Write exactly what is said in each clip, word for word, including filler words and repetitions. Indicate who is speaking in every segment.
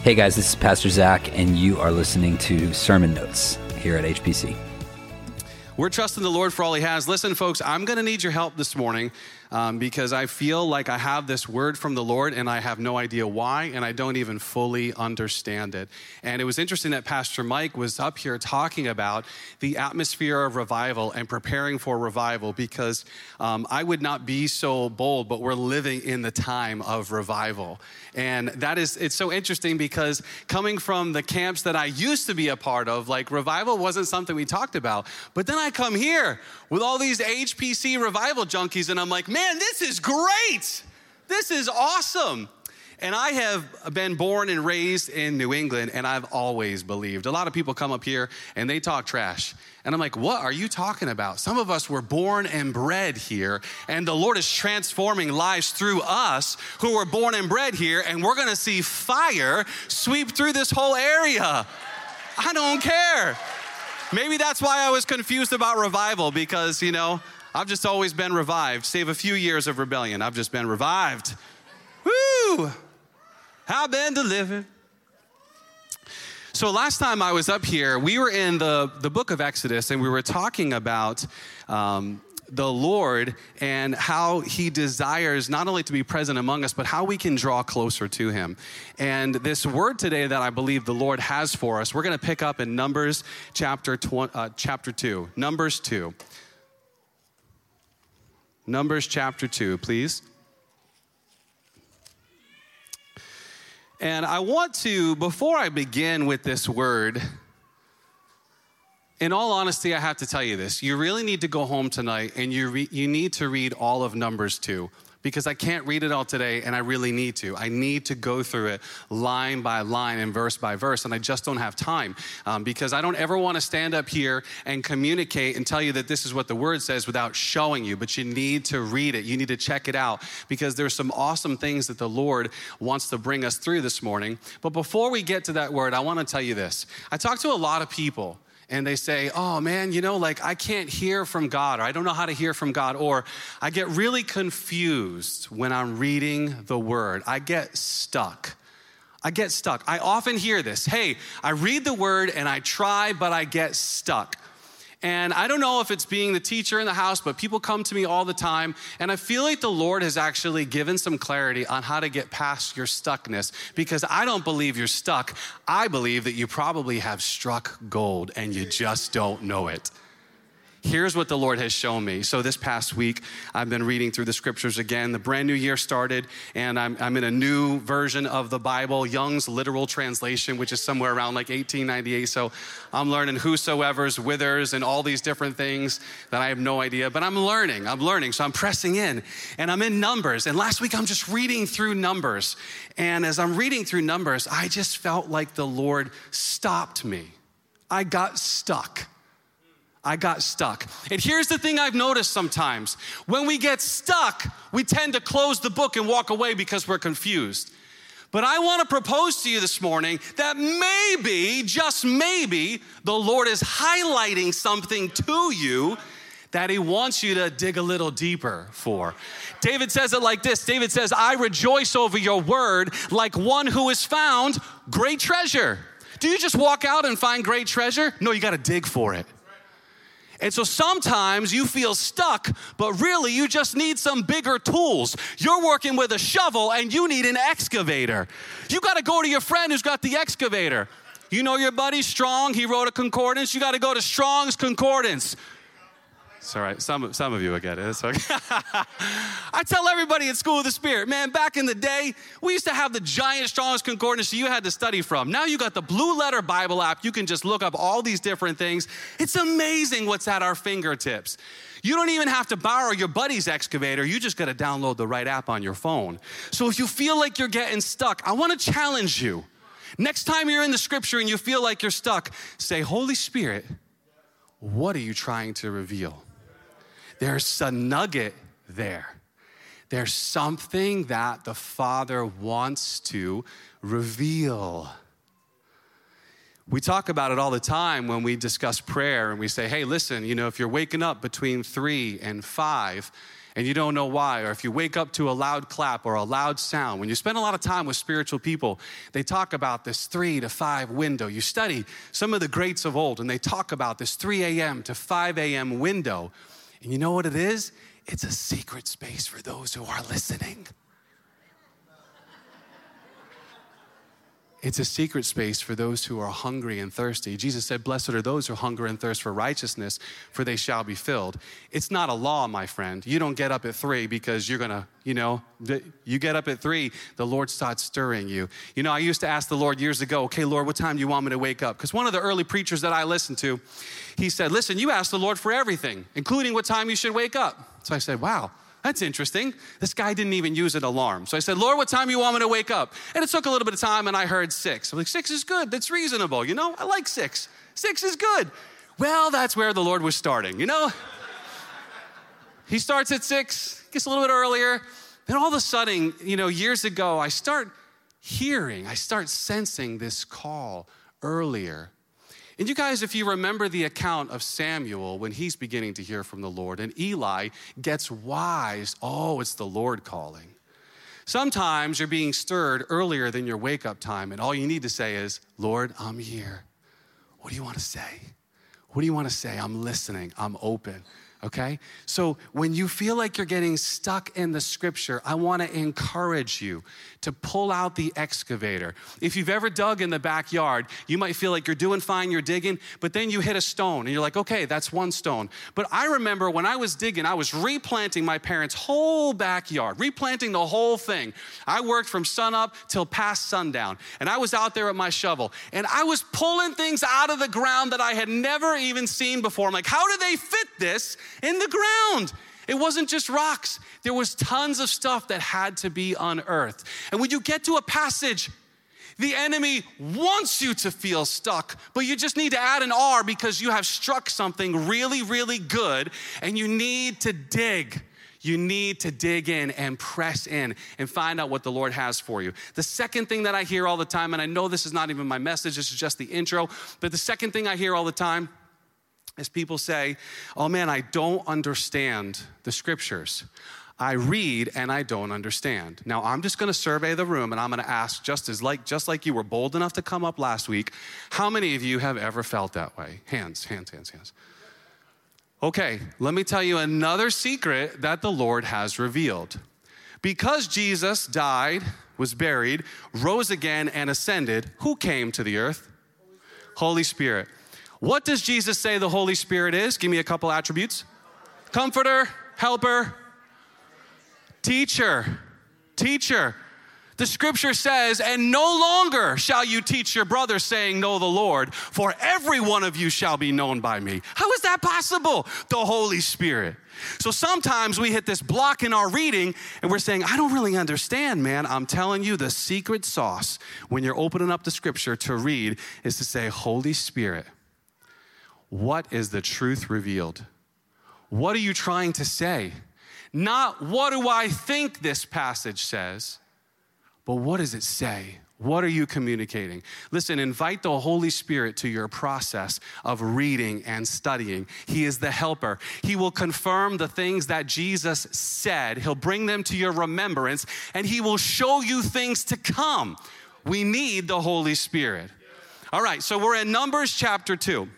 Speaker 1: Hey guys, this is Pastor Zach, and you are listening to Sermon Notes here at H P C.
Speaker 2: We're trusting the Lord for all he has. Listen, folks, I'm going to need your help this morning um, because I feel like I have this word from the Lord and I have no idea why, and I don't even fully understand it. And it was interesting that Pastor Mike was up here talking about the atmosphere of revival and preparing for revival because um, I would not be so bold, but we're living in the time of revival. And that is, it's so interesting because coming from the camps that I used to be a part of, like revival wasn't something we talked about. But then I come here with all these H P C revival junkies and I'm like, man, this is great. This is awesome. And I have been born and raised in New England, and I've always believed. A lot of people come up here and they talk trash. And I'm like, what are you talking about? Some of us were born and bred here, and the Lord is transforming lives through us who were born and bred here, and we're gonna see fire sweep through this whole area. I don't care. Maybe that's why I was confused about revival, because, you know, I've just always been revived. Save a few years of rebellion. I've just been revived. Woo! I've been delivered. So last time I was up here, we were in the, the book of Exodus, and we were talking about um, the Lord and how he desires not only to be present among us, but how we can draw closer to him. And this word today that I believe the Lord has for us, we're going to pick up in Numbers chapter tw- uh, chapter two. Numbers two. Numbers chapter two, please. And I want to, before I begin with this word, in all honesty, I have to tell you this. You really need to go home tonight and you re- you need to read all of Numbers two, because I can't read it all today and I really need to. I need to go through it line by line and verse by verse, and I just don't have time um, because I don't ever want to stand up here and communicate and tell you that this is what the word says without showing you, but you need to read it. You need to check it out because there's some awesome things that the Lord wants to bring us through this morning. But before we get to that word, I want to tell you this. I talk to a lot of people, and they say, oh man, you know, like I can't hear from God, or I don't know how to hear from God, or I get really confused when I'm reading the word. I get stuck. I get stuck. I often hear this, hey, I read the word and I try, but I get stuck. And I don't know if it's being the teacher in the house, but people come to me all the time, and I feel like the Lord has actually given some clarity on how to get past your stuckness, because I don't believe you're stuck. I believe that you probably have struck gold and you just don't know it. Here's what the Lord has shown me. So this past week, I've been reading through the scriptures again. The brand new year started, and I'm, I'm in a new version of the Bible, Young's literal translation, which is somewhere around like eighteen ninety-eight. So I'm learning whosoever's, withers, and all these different things that I have no idea. But I'm learning, I'm learning. So I'm pressing in, and I'm in Numbers. And last week, I'm just reading through Numbers. And as I'm reading through Numbers, I just felt like the Lord stopped me. I got stuck. I got stuck. And here's the thing I've noticed sometimes. When we get stuck, we tend to close the book and walk away because we're confused. But I want to propose to you this morning that maybe, just maybe, the Lord is highlighting something to you that he wants you to dig a little deeper for. David says it like this. David says, I rejoice over your word like one who has found great treasure. Do you just walk out and find great treasure? No, you got to dig for it. And so sometimes you feel stuck, but really you just need some bigger tools. You're working with a shovel and you need an excavator. You got to go to your friend who's got the excavator. You know your buddy Strong, he wrote a concordance. You got to go to Strong's Concordance. It's all right. Some, some of you will get it. It's okay. I tell everybody at School of the Spirit, man, back in the day, we used to have the giant Strong's Concordance you had to study from. Now you got the Blue Letter Bible app. You can just look up all these different things. It's amazing what's at our fingertips. You don't even have to borrow your buddy's excavator. You just got to download the right app on your phone. So if you feel like you're getting stuck, I want to challenge you. Next time you're in the scripture and you feel like you're stuck, say, Holy Spirit, what are you trying to reveal? There's a nugget there. There's something that the Father wants to reveal. We talk about it all the time when we discuss prayer, and we say, hey, listen, you know, if you're waking up between three and five and you don't know why, or if you wake up to a loud clap or a loud sound, when you spend a lot of time with spiritual people, they talk about this three to five window. You study some of the greats of old, and they talk about this three a.m. to five a.m. window. And you know what it is? It's a secret space for those who are listening. It's a secret space for those who are hungry and thirsty. Jesus said, blessed are those who hunger and thirst for righteousness, for they shall be filled. It's not a law, my friend. You don't get up at three because you're going to, you know, you get up at three, the Lord starts stirring you. You know, I used to ask the Lord years ago, okay, Lord, what time do you want me to wake up? Because one of the early preachers that I listened to, he said, listen, you ask the Lord for everything, including what time you should wake up. So I said, wow. That's interesting. This guy didn't even use an alarm. So I said, Lord, what time do you want me to wake up? And it took a little bit of time, and I heard six. I'm like, six is good. That's reasonable. You know, I like six. Six is good. Well, that's where the Lord was starting, you know? He starts at six, gets a little bit earlier. Then all of a sudden, you know, years ago, I start hearing, I start sensing this call earlier. And you guys, if you remember the account of Samuel when he's beginning to hear from the Lord, and Eli gets wise, oh, it's the Lord calling. Sometimes you're being stirred earlier than your wake-up time, and all you need to say is, Lord, I'm here. What do you want to say? What do you want to say? I'm listening. I'm open. Okay? So when you feel like you're getting stuck in the scripture, I want to encourage you to pull out the excavator. If you've ever dug in the backyard, you might feel like you're doing fine, you're digging, but then you hit a stone and you're like, okay, that's one stone. But I remember when I was digging, I was replanting my parents' whole backyard, replanting the whole thing. I worked from sunup till past sundown, and I was out there with my shovel, and I was pulling things out of the ground that I had never even seen before. I'm like, how did they fit this in the ground? It wasn't just rocks. There was tons of stuff that had to be unearthed. And when you get to a passage, the enemy wants you to feel stuck, but you just need to add an R because you have struck something really, really good, and you need to dig. You need to dig in and press in and find out what the Lord has for you. The second thing that I hear all the time, and I know this is not even my message, this is just the intro, but the second thing I hear all the time is people say, oh man, I don't understand the scriptures. I read and I don't understand. Now I'm just gonna survey the room, and I'm gonna ask, just as like just like you were bold enough to come up last week, how many of you have ever felt that way? Hands, hands, hands, hands. Okay, let me tell you another secret that the Lord has revealed. Because Jesus died, was buried, rose again, and ascended, who came to the earth? Holy Spirit. What does Jesus say the Holy Spirit is? Give me a couple attributes. Comforter, helper, teacher, teacher. The scripture says, and no longer shall you teach your brother, saying, know the Lord, for every one of you shall be known by me. How is that possible? The Holy Spirit. So sometimes we hit this block in our reading and we're saying, I don't really understand, man. I'm telling you, the secret sauce when you're opening up the scripture to read is to say, Holy Spirit, what is the truth revealed? What are you trying to say? Not what do I think this passage says, but what does it say? What are you communicating? Listen, invite the Holy Spirit to your process of reading and studying. He is the helper. He will confirm the things that Jesus said. He'll bring them to your remembrance, and he will show you things to come. We need the Holy Spirit. All right, so we're in Numbers chapter two.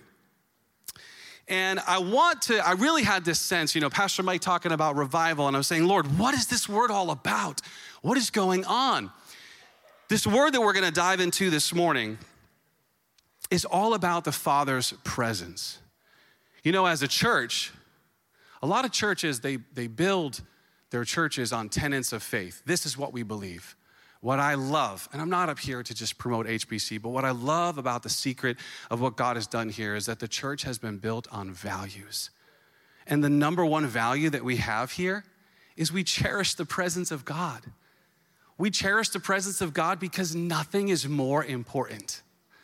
Speaker 2: And I want to, I really had this sense, you know, Pastor Mike talking about revival, and I was saying, Lord, what is this word all about? What is going on? This word that we're going to dive into this morning is all about the Father's presence. You know, as a church, a lot of churches, they, they build their churches on tenets of faith. This is what we believe. What I love, and I'm not up here to just promote H B C, but what I love about the secret of what God has done here is that the church has been built on values. And the number one value that we have here is we cherish the presence of God. We cherish the presence of God because nothing is more important.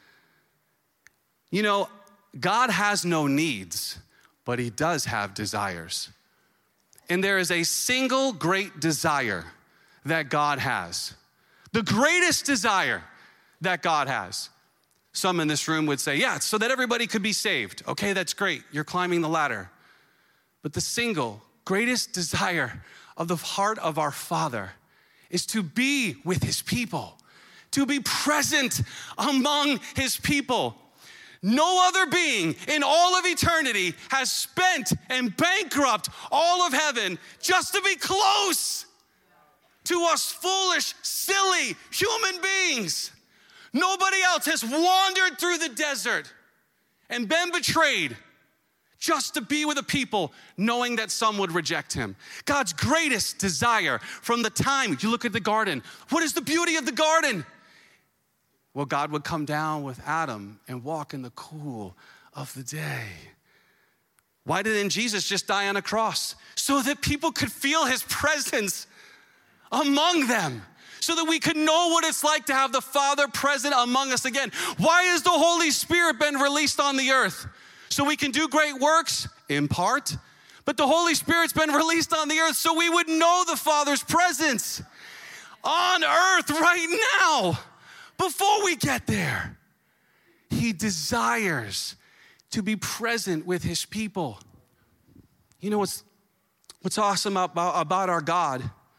Speaker 2: You know, God has no needs, but he does have desires. And there is a single great desire that God has. The greatest desire that God has. Some in this room would say, yeah, it's so that everybody could be saved. Okay, that's great. You're climbing the ladder. But the single greatest desire of the heart of our Father is to be with his people, to be present among his people. No other being in all of eternity has spent and bankrupt all of heaven just to be close to us foolish, silly human beings. Nobody else has wandered through the desert and been betrayed just to be with a people knowing that some would reject him. God's greatest desire from the time you look at the garden, what is the beauty of the garden? Well, God would come down with Adam and walk in the cool of the day. Why didn't Jesus just die on a cross? So that people could feel his presence among them, so that we could know what it's like to have the Father present among us again. Why has the Holy Spirit been released on the earth? So we can do great works, in part, but the Holy Spirit's been released on the earth so we would know the Father's presence on earth right now. Before we get there, he desires to be present with his people. You know what's, what's awesome about, about our God?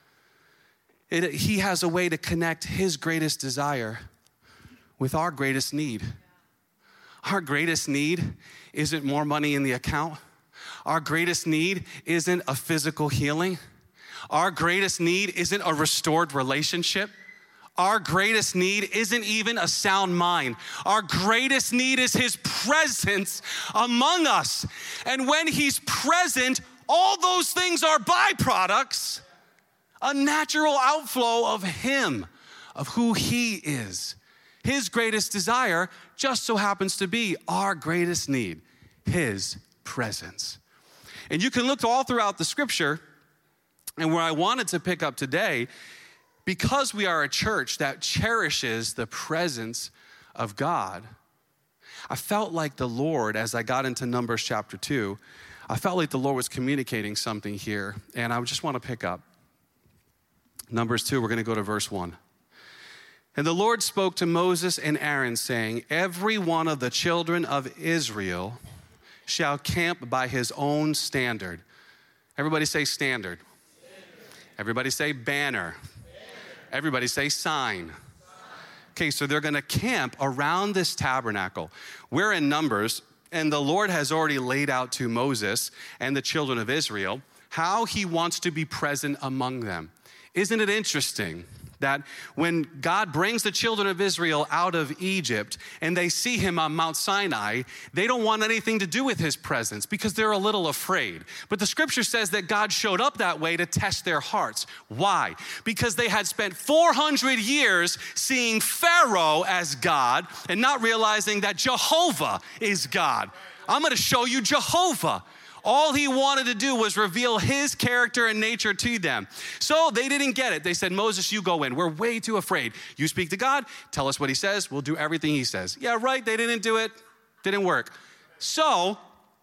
Speaker 2: It, he has a way to connect his greatest desire with our greatest need. Our greatest need isn't more money in the account. Our greatest need isn't a physical healing. Our greatest need isn't a restored relationship. Our greatest need isn't even a sound mind. Our greatest need is his presence among us. And when he's present, all those things are byproducts, a natural outflow of him, of who he is. His greatest desire just so happens to be our greatest need, his presence. And you can look all throughout the scripture, and where I wanted to pick up today, because we are a church that cherishes the presence of God, I felt like the Lord, as I got into Numbers chapter two, I felt like the Lord was communicating something here, and I just want to pick up. Numbers two, we're going to go to verse one. And the Lord spoke to Moses and Aaron, saying, every one of the children of Israel shall camp by his own standard. Everybody say standard. Standard. Everybody say banner. Everybody say sign. Okay, so they're gonna camp around this tabernacle. We're in Numbers, and the Lord has already laid out to Moses and the children of Israel how he wants to be present among them. Isn't it interesting that when God brings the children of Israel out of Egypt and they see him on Mount Sinai, they don't want anything to do with his presence because they're a little afraid. But the scripture says that God showed up that way to test their hearts. Why? Because they had spent four hundred years seeing Pharaoh as God and not realizing that Jehovah is God. I'm going to show you Jehovah. All he wanted to do was reveal his character and nature to them. So they didn't get it. They said, Moses, you go in. We're way too afraid. You speak to God, tell us what he says. We'll do everything he says. Yeah, right. They didn't do it. Didn't work. So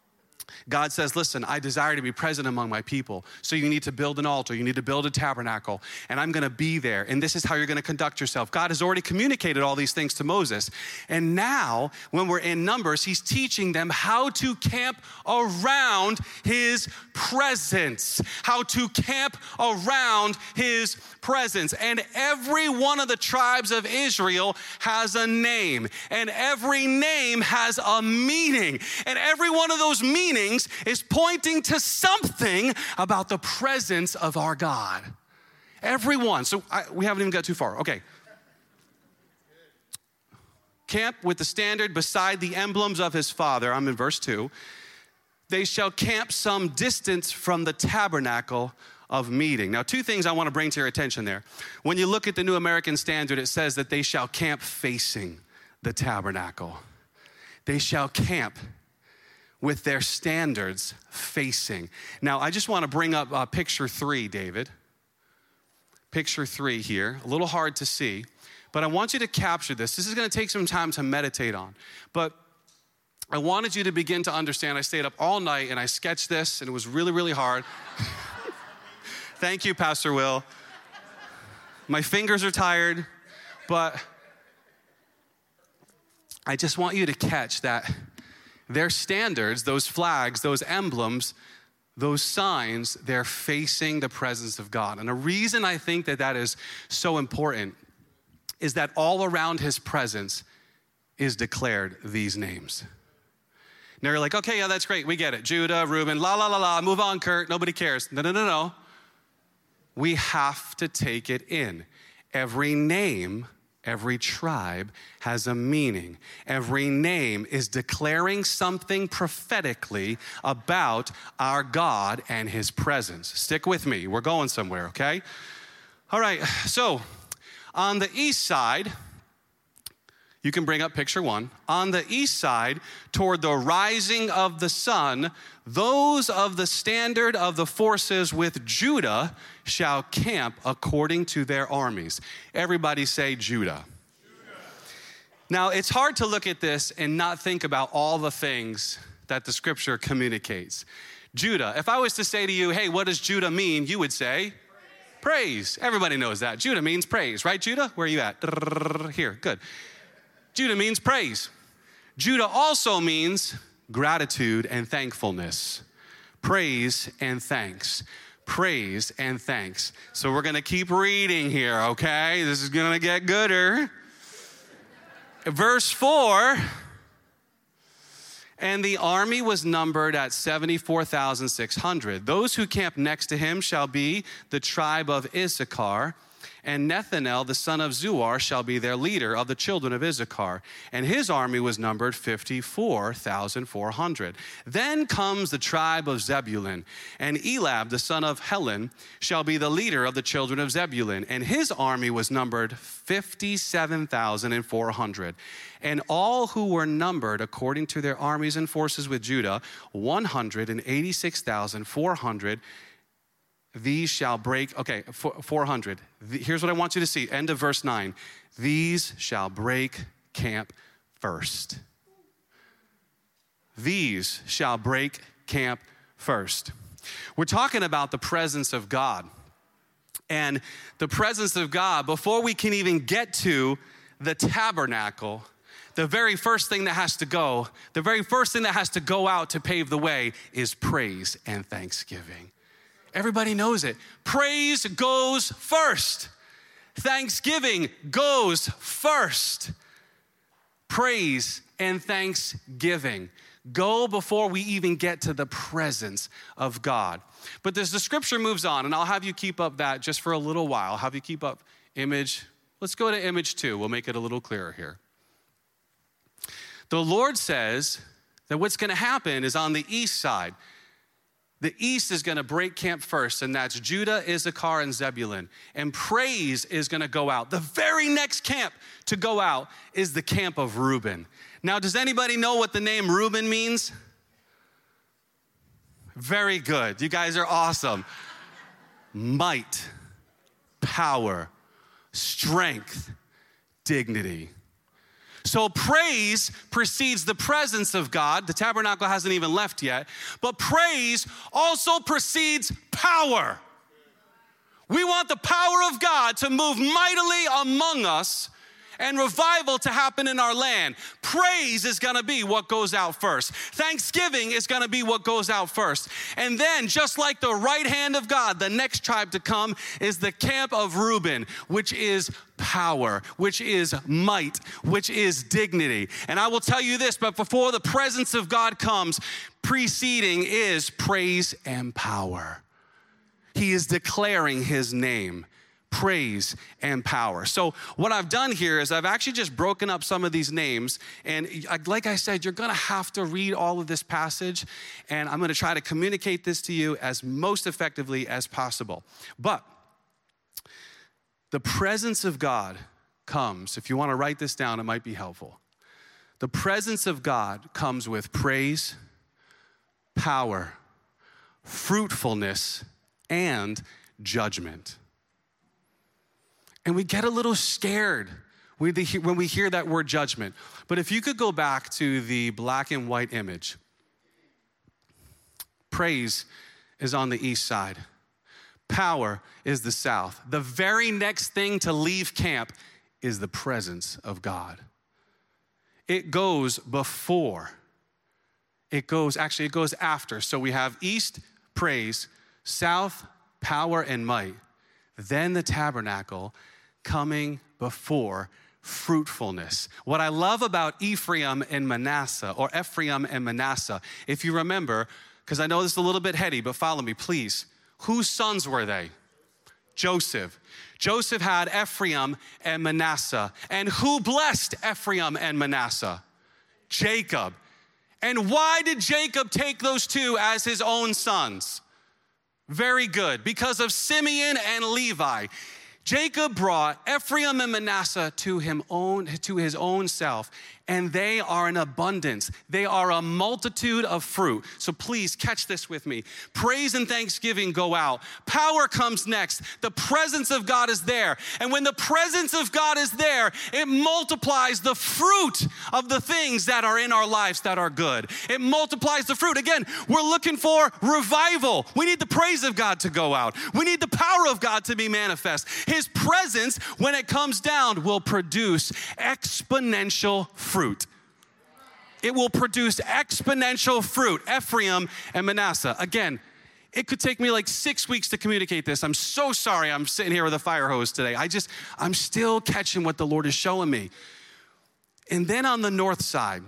Speaker 2: God says, listen, I desire to be present among my people. So you need to build an altar. You need to build a tabernacle. And I'm going to be there. And this is how you're going to conduct yourself. God has already communicated all these things to Moses. And now, when we're in Numbers, he's teaching them how to camp around his presence. How to camp around his presence. And every one of the tribes of Israel has a name. And every name has a meaning. And every one of those meanings is pointing to something about the presence of our God. Everyone. So I, we haven't even got too far. Okay. Camp with the standard beside the emblems of his father. I'm in verse two. They shall camp some distance from the tabernacle of meeting. Now, two things I want to bring to your attention there. When you look at the New American Standard, it says that they shall camp facing the tabernacle. They shall camp with their standards facing. Now, I just want to bring up uh, picture three, David. Picture three here, a little hard to see, but I want you to capture this. This is going to take some time to meditate on, but I wanted you to begin to understand. I stayed up all night and I sketched this, and it was really, really hard. Thank you, Pastor Will. My fingers are tired, but I just want you to catch that their standards, those flags, those emblems, those signs, they're facing the presence of God. And the reason I think that that is so important is that all around his presence is declared these names. Now you're like, okay, yeah, that's great. We get it. Judah, Reuben, la, la, la, la. Move on, Kurt. Nobody cares. No, no, no, no. We have to take it in. Every name, every tribe has a meaning. Every name is declaring something prophetically about our God and his presence. Stick with me. We're going somewhere, okay? All right, so on the east side, you can bring up picture one. On the east side, toward the rising of the sun, those of the standard of the forces with Judah shall camp according to their armies. Everybody say Judah. Judah. Now, it's hard to look at this and not think about all the things that the scripture communicates. Judah, if I was to say to you, hey, what does Judah mean? You would say, praise. praise. Everybody knows that. Judah means praise, right, Judah? Where are you at? Here, good. Judah means praise. Judah also means gratitude and thankfulness. Praise and thanks. Praise and thanks. So we're going to keep reading here, okay? This is going to get gooder. Verse four, and the army was numbered at seventy-four thousand six hundred. Those who camp next to him shall be the tribe of Issachar, and Nethanel, the son of Zuar, shall be their leader of the children of Issachar. And his army was numbered fifty-four thousand four hundred. Then comes the tribe of Zebulun, and Elab, the son of Helon, shall be the leader of the children of Zebulun. And his army was numbered fifty-seven thousand four hundred. And all who were numbered according to their armies and forces with Judah, one hundred eighty-six thousand four hundred. These shall break, okay, four hundred. Here's what I want you to see, end of verse nine. These shall break camp first. These shall break camp first. We're talking about the presence of God. And the presence of God, before we can even get to the tabernacle, the very first thing that has to go, the very first thing that has to go out to pave the way is praise and thanksgiving. Everybody knows it. Praise goes first. Thanksgiving goes first. Praise and thanksgiving go before we even get to the presence of God. But as the scripture moves on, and I'll have you keep up that just for a little while. I'll have you keep up image. Let's go to image two. We'll make it a little clearer here. The Lord says that what's going to happen is on the east side, the east is going to break camp first, and that's Judah, Issachar, and Zebulun. And praise is going to go out. The very next camp to go out is the camp of Reuben. Now, does anybody know what the name Reuben means? Very good. You guys are awesome. Might, power, strength, dignity. So praise precedes the presence of God. The tabernacle hasn't even left yet. But praise also precedes power. We want the power of God to move mightily among us and revival to happen in our land. Praise is going to be what goes out first. Thanksgiving is going to be what goes out first. And then, just like the right hand of God, the next tribe to come is the camp of Reuben, which is power, which is might, which is dignity. And I will tell you this, but before the presence of God comes, preceding is praise and power. He is declaring his name. Praise and power. So what I've done here is I've actually just broken up some of these names. And like I said, you're going to have to read all of this passage. And I'm going to try to communicate this to you as most effectively as possible. But the presence of God comes. If you want to write this down, it might be helpful. The presence of God comes with praise, power, fruitfulness, and judgment. And we get a little scared when we hear that word judgment. But if you could go back to the black and white image, praise is on the east side. Power is the south. The very next thing to leave camp is the presence of God. It goes before. It goes, actually, it goes after. So we have east, praise, south, power and might, then the tabernacle coming before fruitfulness. What I love about Ephraim and Manasseh, or Ephraim and Manasseh, if you remember, because I know this is a little bit heady, but follow me, please. Whose sons were they? Joseph. Joseph had Ephraim and Manasseh. And who blessed Ephraim and Manasseh? Jacob. And why did Jacob take those two as his own sons? Very good. Because of Simeon and Levi. Jacob brought Ephraim and Manasseh to him own, to his own self, and they are in abundance. They are a multitude of fruit. So please catch this with me. Praise and thanksgiving go out. Power comes next. The presence of God is there. And when the presence of God is there, it multiplies the fruit of the things that are in our lives that are good. It multiplies the fruit. Again, we're looking for revival. We need the praise of God to go out. We need the power of God to be manifest. His presence, when it comes down, will produce exponential fruit. It will produce exponential fruit. Ephraim and Manasseh. Again, it could take me like six weeks to communicate this. I'm so sorry I'm sitting here with a fire hose today. I just, I'm still catching what the Lord is showing me. And then on the north side,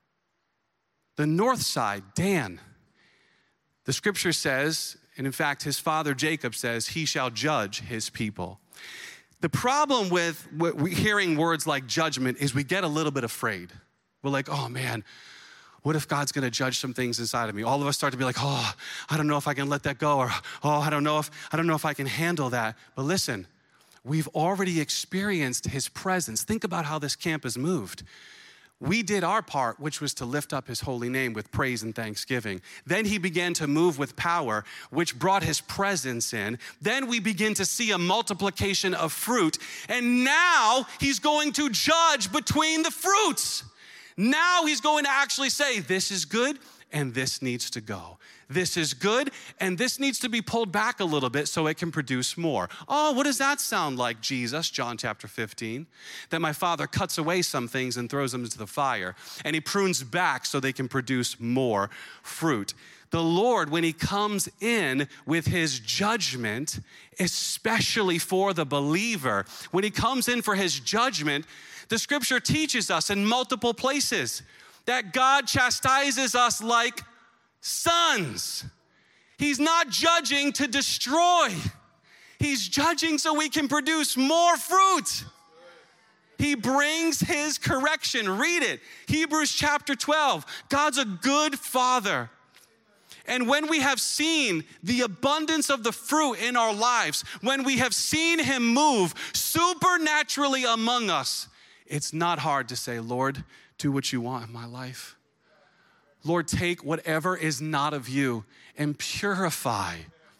Speaker 2: the north side, Dan, the scripture says, and in fact, his father Jacob says, he shall judge his people. The problem with hearing words like judgment is we get a little bit afraid. We're like, oh man, what if God's gonna judge some things inside of me? All of us start to be like, oh, I don't know if I can let that go, or oh, I don't know if I don't know if I can handle that. But listen, we've already experienced his presence. Think about how this camp has moved. We did our part, which was to lift up his holy name with praise and thanksgiving. Then he began to move with power, which brought his presence in. Then we begin to see a multiplication of fruit. And now he's going to judge between the fruits. Now he's going to actually say, this is good and this needs to go. This is good, and this needs to be pulled back a little bit so it can produce more. Oh, what does that sound like, Jesus? John chapter fifteen. That my Father cuts away some things and throws them into the fire, and he prunes back so they can produce more fruit. The Lord, when he comes in with his judgment, especially for the believer, when he comes in for his judgment, the scripture teaches us in multiple places that God chastises us like sons. He's not judging to destroy. He's judging so we can produce more fruit. He brings his correction. Read it. Hebrews chapter twelve. God's a good father. And when we have seen the abundance of the fruit in our lives, when we have seen him move supernaturally among us, it's not hard to say, Lord, do what you want in my life. Lord, take whatever is not of you and purify,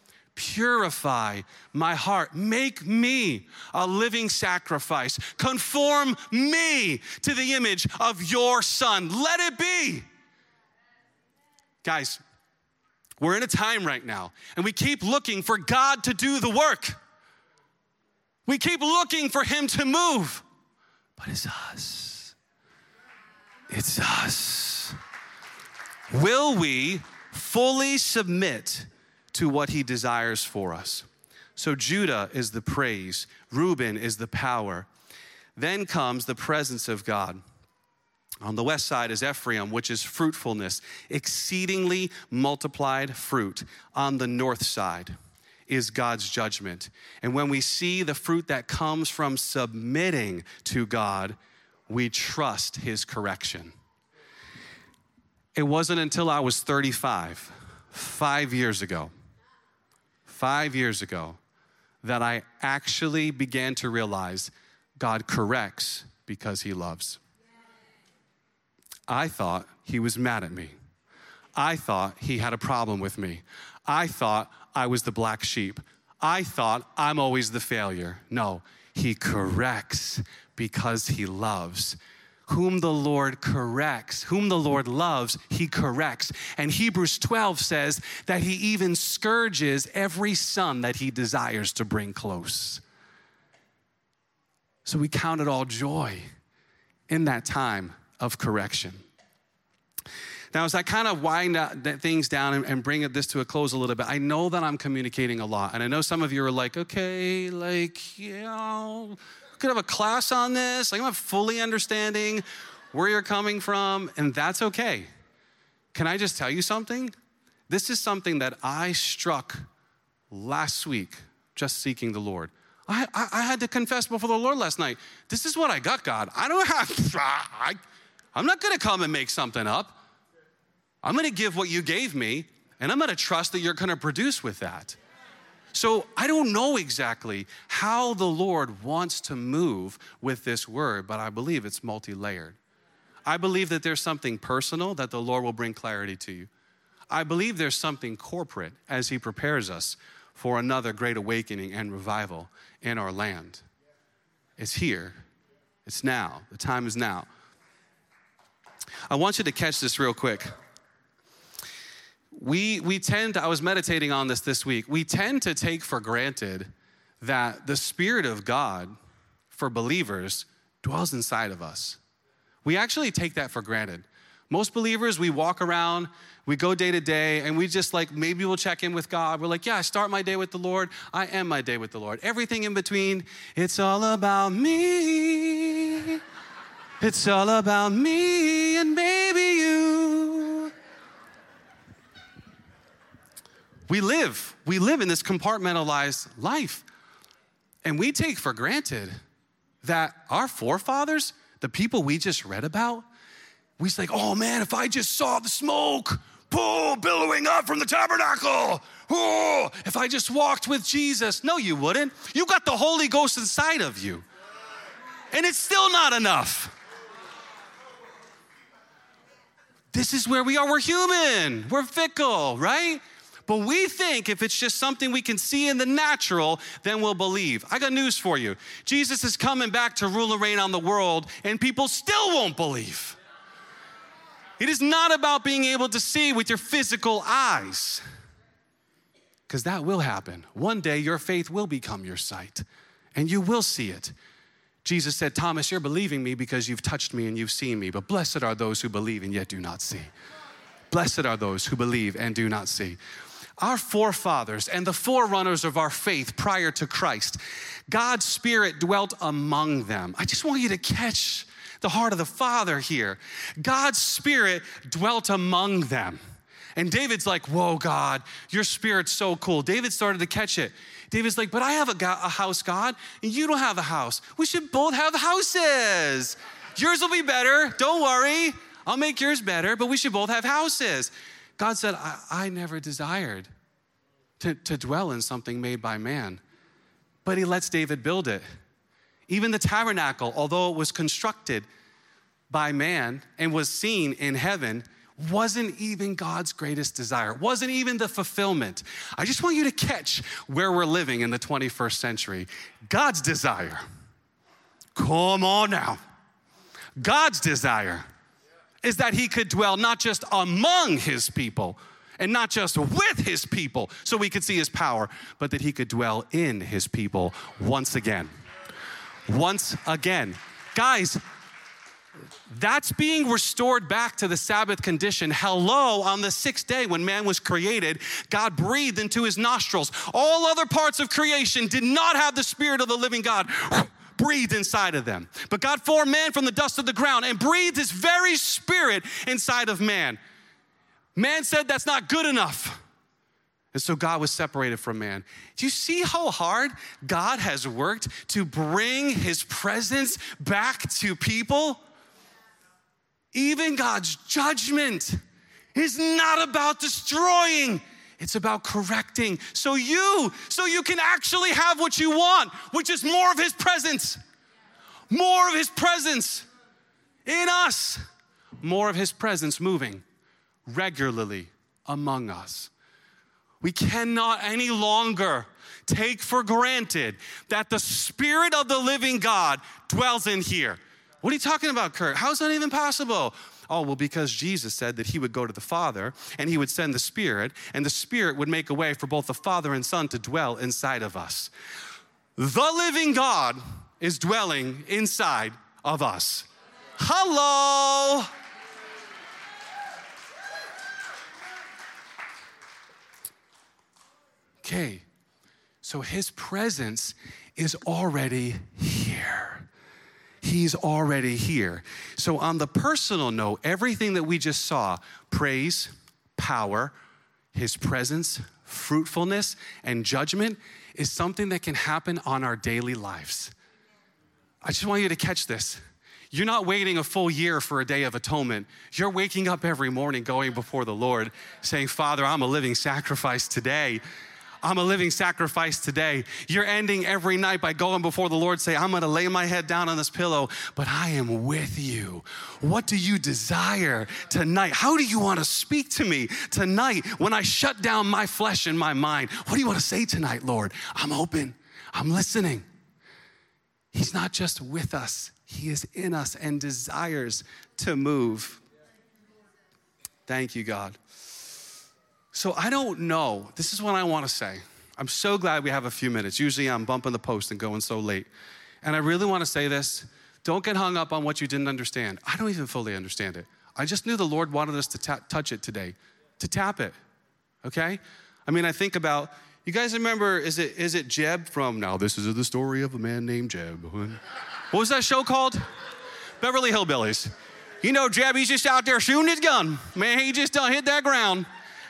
Speaker 2: purify my heart. Make me a living sacrifice. Conform me to the image of your Son. Let it be. Guys, we're in a time right now, and we keep looking for God to do the work. We keep looking for him to move, but it's us. It's us. Will we fully submit to what he desires for us? So Judah is the praise. Reuben is the power. Then comes the presence of God. On the west side is Ephraim, which is fruitfulness, exceedingly multiplied fruit. On the north side is God's judgment. And when we see the fruit that comes from submitting to God, we trust his correction. It wasn't until I was thirty-five, five years ago, five years ago, that I actually began to realize God corrects because he loves. I thought he was mad at me. I thought he had a problem with me. I thought I was the black sheep. I thought I'm always the failure. No, he corrects because he loves. Whom the Lord corrects, whom the Lord loves, he corrects. And Hebrews twelve says that he even scourges every son that he desires to bring close. So we count it all joy in that time of correction. Now, as I kind of wind things down and, and bring this to a close a little bit, I know that I'm communicating a lot. And I know some of you are like, okay, like, you know, we could have a class on this. Like, I'm not fully understanding where you're coming from, and that's okay. Can I just tell you something? This is something that I struck last week, just seeking the Lord. I, I, I had to confess before the Lord last night. This is what I got, God. I don't have, I, I'm not gonna come and make something up. I'm gonna give what you gave me, and I'm gonna trust that you're gonna produce with that. So I don't know exactly how the Lord wants to move with this word, but I believe it's multi-layered. I believe that there's something personal that the Lord will bring clarity to you. I believe there's something corporate as he prepares us for another great awakening and revival in our land. It's here. It's now. The time is now. I want you to catch this real quick. We, we tend to, I was meditating on this this week, we tend to take for granted that the Spirit of God for believers dwells inside of us. We actually take that for granted. Most believers, we walk around, we go day to day, and we just like, maybe we'll check in with God. We're like, yeah, I start my day with the Lord. I end my day with the Lord. Everything in between, it's all about me. It's all about me and maybe you. We live, we live in this compartmentalized life. And we take for granted that our forefathers, the people we just read about, we say, oh man, if I just saw the smoke, oh, billowing up from the tabernacle, oh, if I just walked with Jesus. No, you wouldn't. You got the Holy Ghost inside of you. And it's still not enough. This is where we are. We're human. We're fickle, right? But we think if it's just something we can see in the natural, then we'll believe. I got news for you. Jesus is coming back to rule and reign on the world, and people still won't believe. It is not about being able to see with your physical eyes, because that will happen. One day, your faith will become your sight, and you will see it. Jesus said, Thomas, you're believing me because you've touched me and you've seen me, but blessed are those who believe and yet do not see. Blessed are those who believe and do not see. Our forefathers and the forerunners of our faith prior to Christ, God's Spirit dwelt among them. I just want you to catch the heart of the Father here. God's Spirit dwelt among them. And David's like, whoa, God, your Spirit's so cool. David started to catch it. David's like, but I have a, go- a house, God, and you don't have a house. We should both have houses. Yours will be better. Don't worry. I'll make yours better, but we should both have houses. God said, I, I never desired to, to dwell in something made by man. But he lets David build it. Even the tabernacle, although it was constructed by man and was seen in heaven, wasn't even God's greatest desire. Wasn't even the fulfillment. I just want you to catch where we're living in the twenty-first century. God's desire. Come on now. God's desire is that he could dwell not just among his people and not just with his people so we could see his power, but that he could dwell in his people once again. Once again. Guys, that's being restored back to the Sabbath condition. Hello, on the sixth day when man was created, God breathed into his nostrils. All other parts of creation did not have the Spirit of the living God breathed inside of them. But God formed man from the dust of the ground and breathed his very Spirit inside of man. Man said that's not good enough. And so God was separated from man. Do you see how hard God has worked to bring his presence back to people? Even God's judgment is not about destroying. It's about correcting. So you, so you can actually have what you want, which is more of his presence. More of his presence in us. More of his presence moving regularly among us. We cannot any longer take for granted that the Spirit of the living God dwells in here. What are you talking about, Kurt? How is that even possible? Oh, well, because Jesus said that he would go to the Father and he would send the Spirit, and the Spirit would make a way for both the Father and Son to dwell inside of us. The living God is dwelling inside of us. Hello. Okay, so his presence is already here. He's already here. So on the personal note, everything that we just saw, praise, power, his presence, fruitfulness, and judgment is something that can happen on our daily lives. I just want you to catch this. You're not waiting a full year for a day of atonement. You're waking up every morning going before the Lord saying, Father, I'm a living sacrifice today. I'm a living sacrifice today. You're ending every night by going before the Lord, say, I'm gonna lay my head down on this pillow, but I am with you. What do you desire tonight? How do you wanna speak to me tonight when I shut down my flesh and my mind? What do you wanna say tonight, Lord? I'm open, I'm listening. He's not just with us, he is in us and desires to move. Thank you, God. So I don't know. This is what I want to say. I'm so glad we have a few minutes. Usually I'm bumping the post and going so late. And I really want to say this. Don't get hung up on what you didn't understand. I don't even fully understand it. I just knew the Lord wanted us to ta- touch it today, to tap it, okay? I mean, I think about, you guys remember, is it is it Jeb from, now this is the story of a man named Jeb. What was that show called? Beverly Hillbillies. You know Jeb, he's just out there shooting his gun. Man, he just done hit that ground.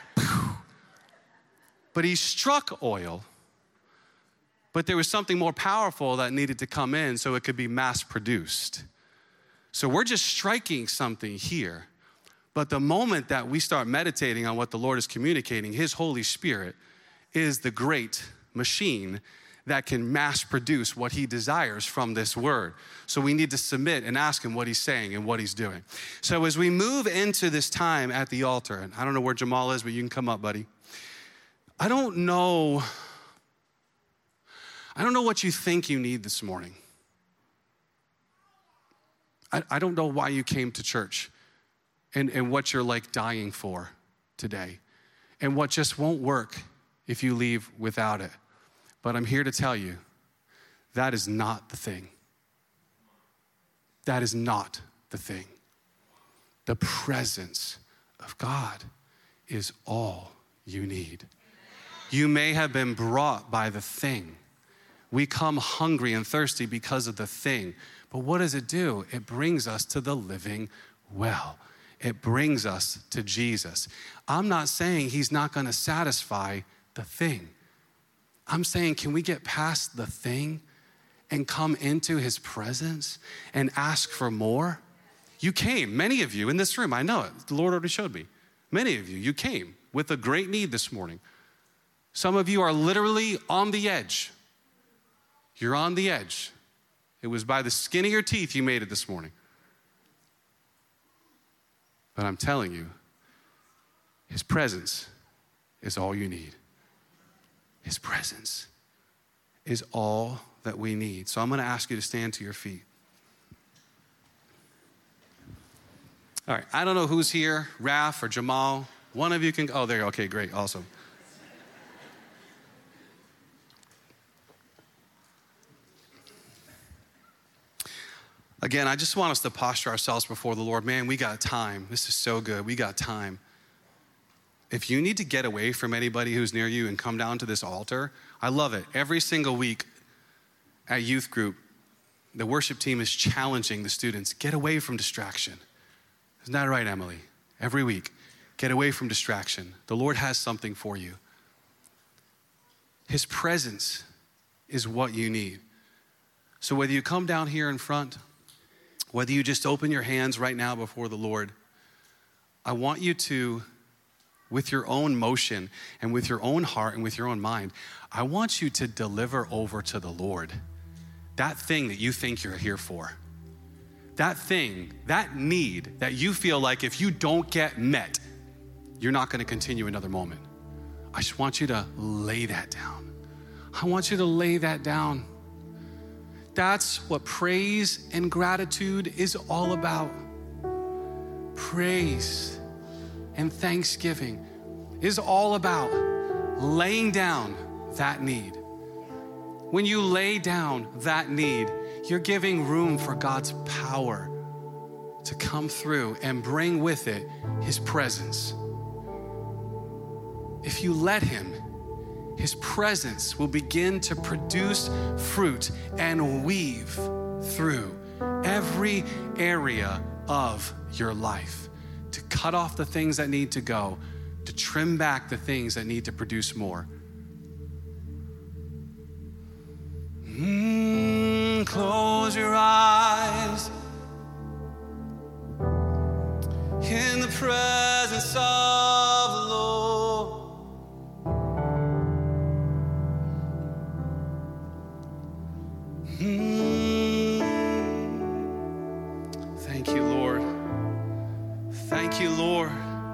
Speaker 2: But he struck oil, but there was something more powerful that needed to come in so it could be mass produced. So we're just striking something here. But the moment that we start meditating on what the Lord is communicating, his Holy Spirit is the great machine that can mass produce what he desires from this word. So we need to submit and ask him what he's saying and what he's doing. So as we move into this time at the altar, and I don't know where Jamal is, but you can come up, buddy. I don't know, I don't know what you think you need this morning. I, I don't know why you came to church and, and what you're like dying for today and what just won't work if you leave without it. But I'm here to tell you, that is not the thing. That is not the thing. The presence of God is all you need. You may have been brought by the thing. We come hungry and thirsty because of the thing. But what does it do? It brings us to the living well. It brings us to Jesus. I'm not saying he's not going to satisfy the thing. I'm saying, can we get past the thing and come into his presence and ask for more? You came, many of you in this room, I know it. The Lord already showed me. Many of you, you came with a great need this morning. Some of you are literally on the edge. You're on the edge. It was by the skin of your teeth you made it this morning. But I'm telling you, his presence is all you need. His presence is all that we need. So I'm going to ask you to stand to your feet. All right, I don't know who's here, Raf or Jamal. One of you can, oh, there you go. Okay, great, awesome. Again, I just want us to posture ourselves before the Lord. Man, we got time. This is so good. We got time. If you need to get away from anybody who's near you and come down to this altar, I love it. Every single week at youth group, the worship team is challenging the students, get away from distraction. Isn't that right, Emily? Every week, get away from distraction. The Lord has something for you. His presence is what you need. So whether you come down here in front, whether you just open your hands right now before the Lord, I want you to, with your own motion and with your own heart and with your own mind, I want you to deliver over to the Lord that thing that you think you're here for. That thing, that need that you feel like if you don't get met, you're not going to continue another moment. I just want you to lay that down. I want you to lay that down. That's what praise and gratitude is all about. Praise and thanksgiving is all about laying down that need. When you lay down that need, you're giving room for God's power to come through and bring with it his presence. If you let him, His presence will begin to produce fruit and weave through every area of your life, to cut off the things that need to go, to trim back the things that need to produce more. Mm, close your eyes in the presence of the Lord. Mm. Thank you, Lord. Thank you, Lord.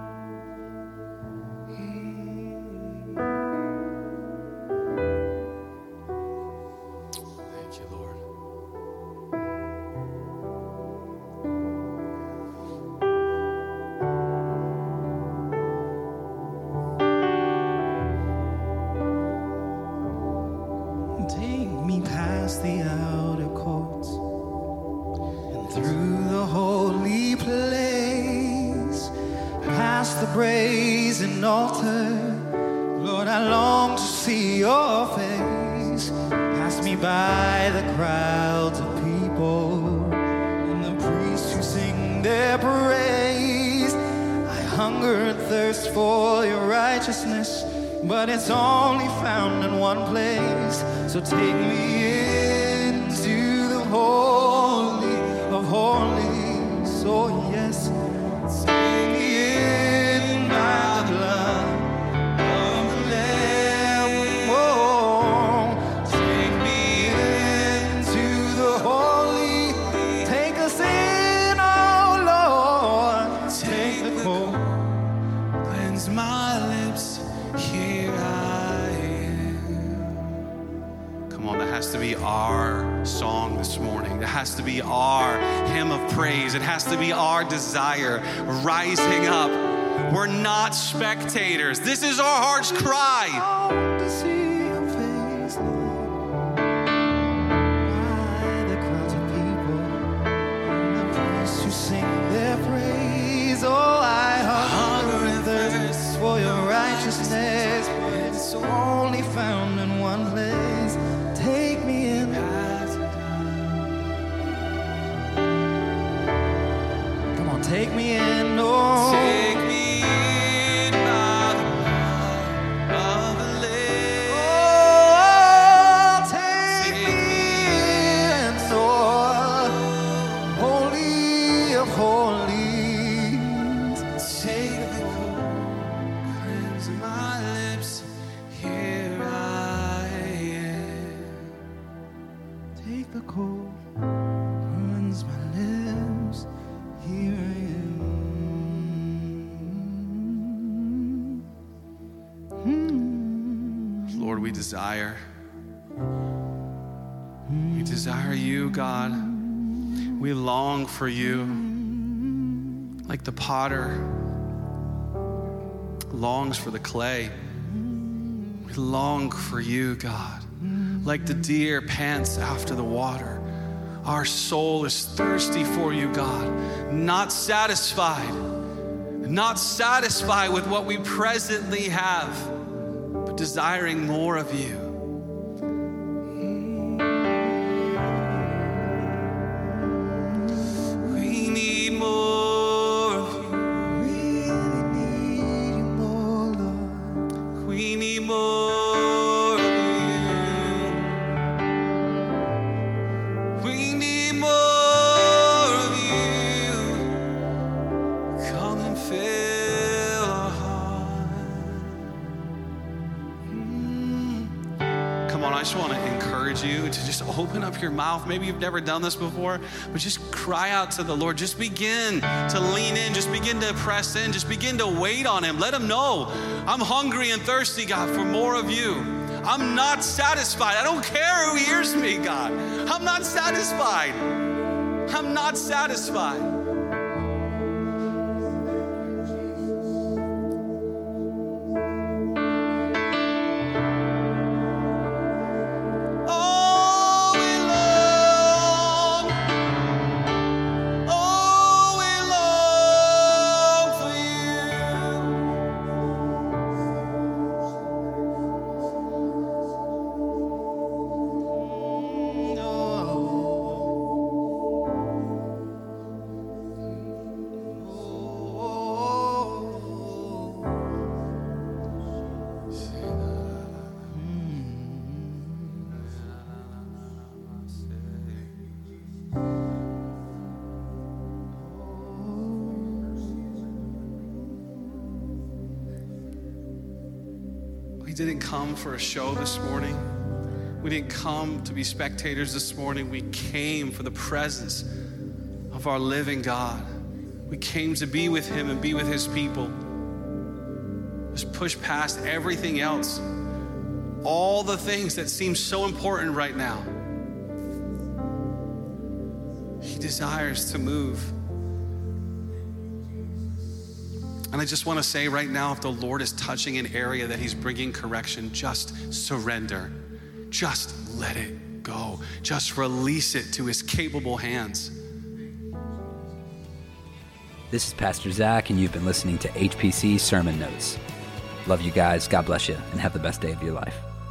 Speaker 2: Thank you, Lord.
Speaker 3: Take me past the outer courts and through the holy place, past the brazen altar. Lord, I long to see your face. Pass me by the crowds of people and the priests who sing their praise. I hunger and thirst for your righteousness, but it's only found in one place. So take me into the holy of holies. Oh yes, take me in by the blood of the Lamb. Oh, take me into the holy. Take us in, oh Lord. Take the cold, cleanse my lips. Here I am.
Speaker 2: Come on, that has to be our song this morning. That has to be our hymn of praise. It has to be our desire rising up. We're not spectators. This is our heart's cry.
Speaker 3: I want to see your face, Lord. By the crowds of people and the priests who sing their praise. Oh, I hunger and thirst for your righteousness, but it's only found in one place. Take me in. Come on, take me in, oh.
Speaker 2: Take me in by the blood of the Lamb.
Speaker 3: Oh, take me in, Lord. Holy of holies. Take the
Speaker 2: Cleanse my lips. Here I am.
Speaker 3: Take the cold, cleanse my lips. Here I am. Hmm.
Speaker 2: Lord, we desire. We desire you, God. We long for you. Like the potter longs for the clay. We long for you, God. Like the deer pants after the water. Our soul is thirsty for you, God. Not satisfied. Not satisfied with what we presently have, but desiring more of you. We need more of you.
Speaker 3: Really need you more, Lord.
Speaker 2: We need more of you. We need more of you. Come and fill our heart. Mm. Come on, I just want to encourage you to just open up your mouth. Maybe you've never done this before, but just cry out to the Lord. Just begin to lean in. Just begin to press in. Just begin to wait on him. Let him know, I'm hungry and thirsty, God, for more of you. I'm not satisfied. I don't care who hears me, God. I'm not satisfied. I'm not satisfied. Oh, we long. Oh, we long for you. didn't come for a show this morning. We didn't come to be spectators this morning. We came for the presence of our living God. We came to be with him and be with his people. Just push past everything else, all the things that seem so important right now. He desires to move. And I just want to say right now, if the Lord is touching an area that he's bringing correction, just surrender. Just let it go. Just release it to his capable hands.
Speaker 1: This is Pastor Zach, and you've been listening to H P C Sermon Notes. Love you guys. God bless you, and have the best day of your life.